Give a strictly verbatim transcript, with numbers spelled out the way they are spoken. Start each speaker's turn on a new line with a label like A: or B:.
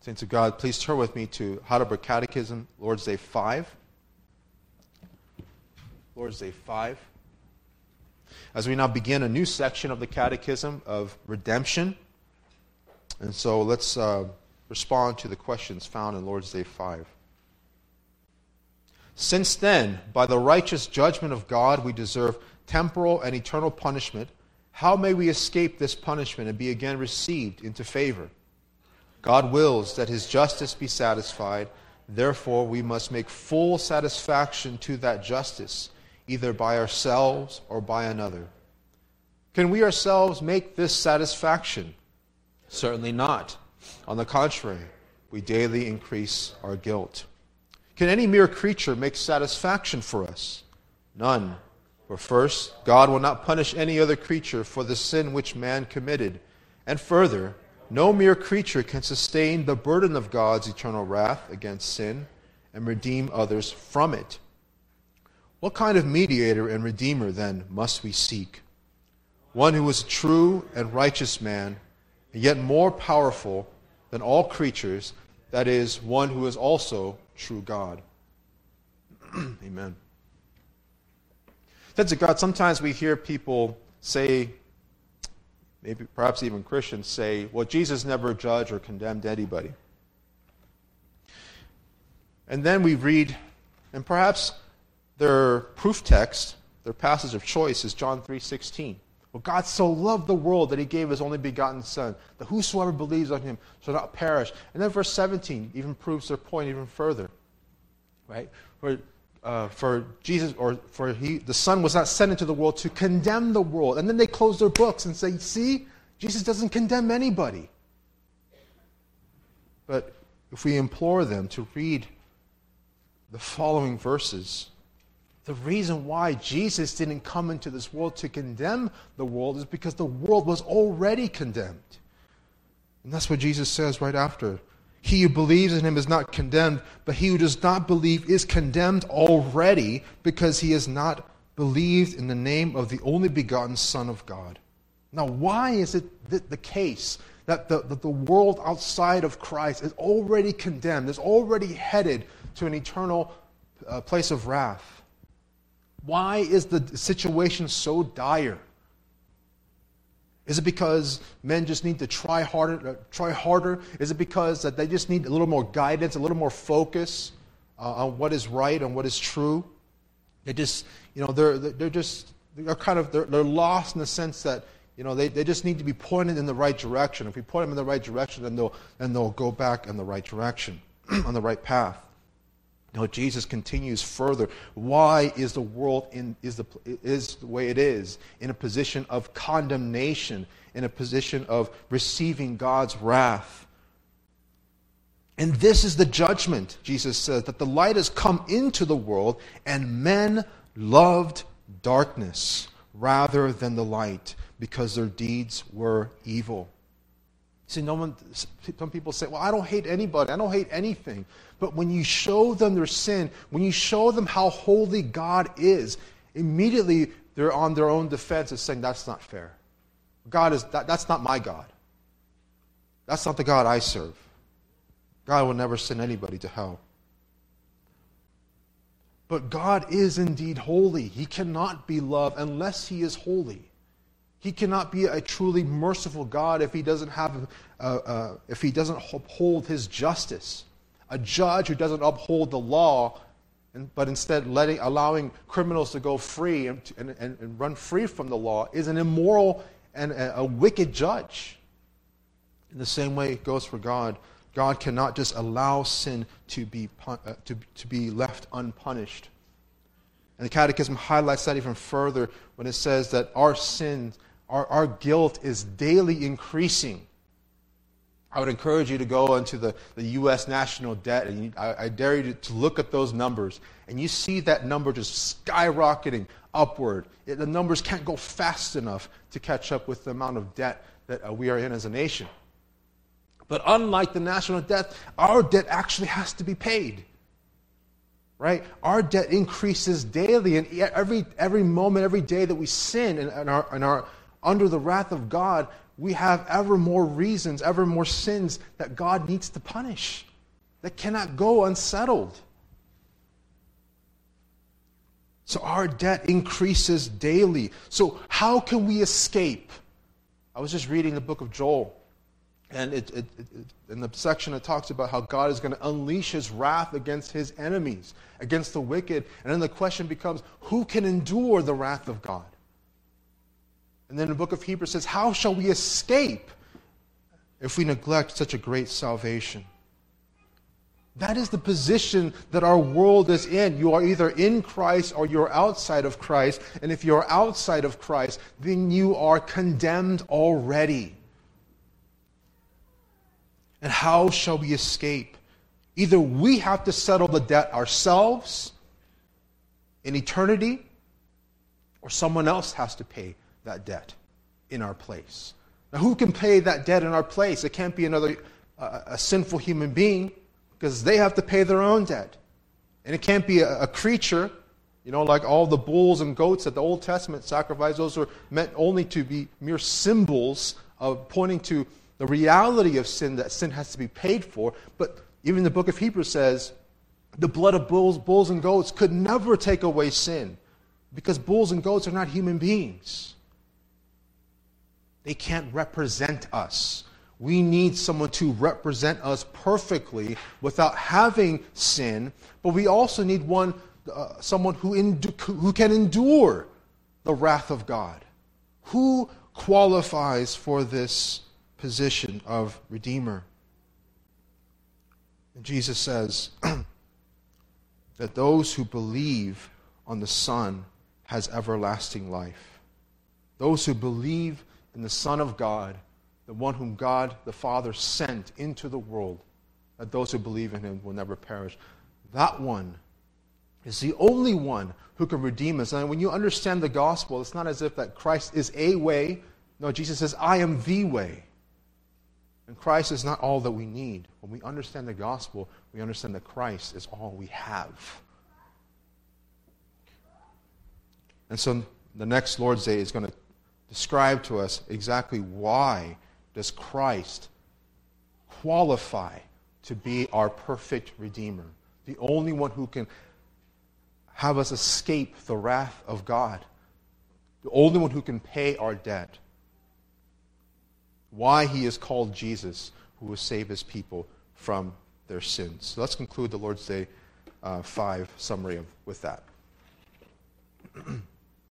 A: Saints of God, please turn with me to Heidelberg Catechism, Lord's Day five. Lord's Day five. As we now begin a new section of the Catechism of redemption. And so let's uh, respond to the questions found in Lord's Day five. Since then, by the righteous judgment of God, we deserve temporal and eternal punishment, how may we escape this punishment and be again received into favor? God wills that His justice be satisfied. Therefore, we must make full satisfaction to that justice, either by ourselves or by another. Can we ourselves make this satisfaction? Certainly not. On the contrary, we daily increase our guilt. Can any mere creature make satisfaction for us? None. For first, God will not punish any other creature for the sin which man committed. And further, no mere creature can sustain the burden of God's eternal wrath against sin and redeem others from it. What kind of mediator and redeemer, then, must we seek? One who is a true and righteous man, and yet more powerful than all creatures, that is, one who is also true God. Amen. Saints of God, sometimes we hear people say, maybe perhaps even Christians say, well, Jesus never judged or condemned anybody. And then we read, and perhaps their proof text, their passage of choice is John three sixteen. Well, God so loved the world that He gave His only begotten Son, that whosoever believes on Him shall not perish. And then verse seventeen even proves their point even further. Right? For, uh, for Jesus, or for He, the Son was not sent into the world to condemn the world. And then they close their books and say, see, Jesus doesn't condemn anybody. But if we implore them to read the following verses, the reason why Jesus didn't come into this world to condemn the world is because the world was already condemned. And that's what Jesus says right after. He who believes in Him is not condemned, but he who does not believe is condemned already because he has not believed in the name of the only begotten Son of God. Now, why is it th- the case that the, that the world outside of Christ is already condemned, is already headed to an eternal uh, place of wrath? Why is the situation so dire? Is it because men just need to try harder? Uh, try harder? Is it because that they just need a little more guidance, a little more focus uh, on what is right and what is true? They just, you know, they're they're just they're kind of they're, they're lost in the sense that, you know, they, they just need to be pointed in the right direction. If we point them in the right direction, then they'll then they'll go back in the right direction, on the right path. No, Jesus continues further. Why is the world in is the is the way it is, in a position of condemnation, in a position of receiving God's wrath? And this is the judgment, Jesus says, that the light has come into the world, and men loved darkness rather than the light, because their deeds were evil. See, no one. Some people say, well, I don't hate anybody. I don't hate anything. But when you show them their sin, when you show them how holy God is, immediately they're on their own defense of saying, that's not fair. God is that, that's not my God. That's not the God I serve. God will never send anybody to hell. But God is indeed holy. He cannot be loved unless He is holy. He cannot be a truly merciful God if He doesn't have, uh, uh, if He doesn't uphold His justice. A judge who doesn't uphold the law, and, but instead letting, allowing criminals to go free and, and, and run free from the law, is an immoral and a, a wicked judge. In the same way it goes for God. God cannot just allow sin to be uh, to, to be left unpunished. And the Catechism highlights that even further when it says that our sin, our, our guilt is daily increasing. I would encourage you to go into the, the U S national debt, and you, I, I dare you to, to look at those numbers, and you see that number just skyrocketing upward. It, the numbers can't go fast enough to catch up with the amount of debt that uh, we are in as a nation. But unlike the national debt, our debt actually has to be paid. Right? Our debt increases daily, and every every moment, every day that we sin and, and, are, and are under the wrath of God, we have ever more reasons, ever more sins that God needs to punish, that cannot go unsettled. So our debt increases daily. So how can we escape? I was just reading the book of Joel, and it, it, it, in the section it talks about how God is going to unleash his wrath against his enemies, against the wicked. And then the question becomes, who can endure the wrath of God? And then the book of Hebrews says, how shall we escape if we neglect such a great salvation? That is the position that our world is in. You are either in Christ or you're outside of Christ. And if you're outside of Christ, then you are condemned already. And how shall we escape? Either we have to settle the debt ourselves in eternity, or someone else has to pay that debt in our place. Now, who can pay that debt in our place? It can't be another uh, a sinful human being, because they have to pay their own debt. And it can't be a, a creature, you know, like all the bulls and goats that the Old Testament sacrificed. Those were meant only to be mere symbols of pointing to the reality of sin, that sin has to be paid for. But even the book of Hebrews says the blood of bulls, bulls and goats could never take away sin, because bulls and goats are not human beings. They can't represent us. We need someone to represent us perfectly without having sin, but we also need one, uh, someone who, endu- who can endure the wrath of God. Who qualifies for this position of Redeemer? And Jesus says that those who believe on the Son has everlasting life. Those who believe in the Son of God, the one whom God the Father sent into the world, that those who believe in him will never perish. That one is the only one who can redeem us. And when you understand the gospel, it's not as if that Christ is a way. No, Jesus says, I am the way. And Christ is not all that we need. When we understand the gospel, we understand that Christ is all we have. And so the next Lord's Day is going to describe to us exactly why does Christ qualify to be our perfect Redeemer, the only one who can have us escape the wrath of God, the only one who can pay our debt. Why he is called Jesus, who will save his people from their sins. So let's conclude the Lord's Day uh, five summary of, with that.